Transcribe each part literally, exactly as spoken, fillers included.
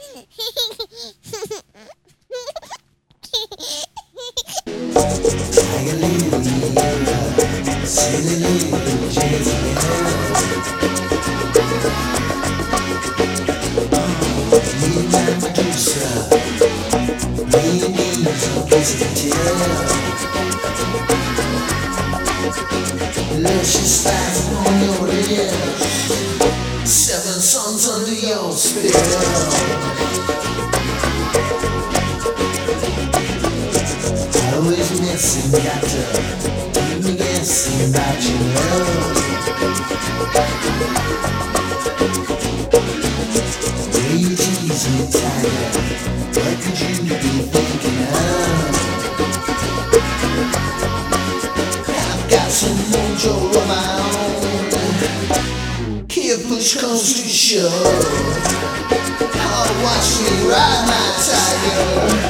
Luscious eyes on your lips, seven suns under your spell. Always missing, got to keep me guessing about your love. Way you tease me, tiger, what could you be thinking of? I've got some mojo of my own. Here push comes to shove, oh, watch me ride my tiger.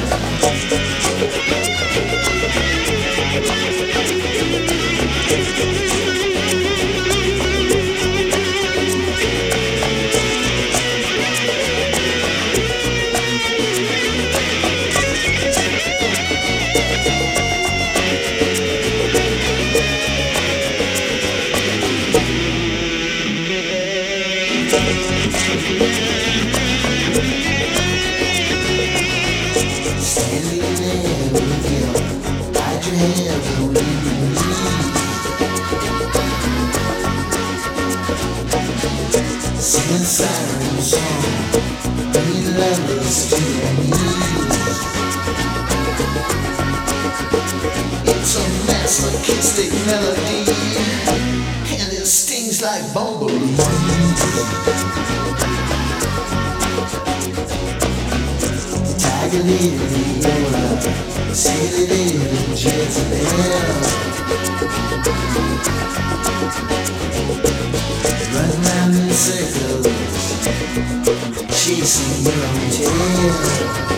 Standing there with you, hide your hair, don't leave me. Singing siren song, bringing lovers to their knees. It's a masochistic melody, and it stings like bumblebees. Tiger lady, Viola, silly little Jezebel, run round in circles, chasing your own tail.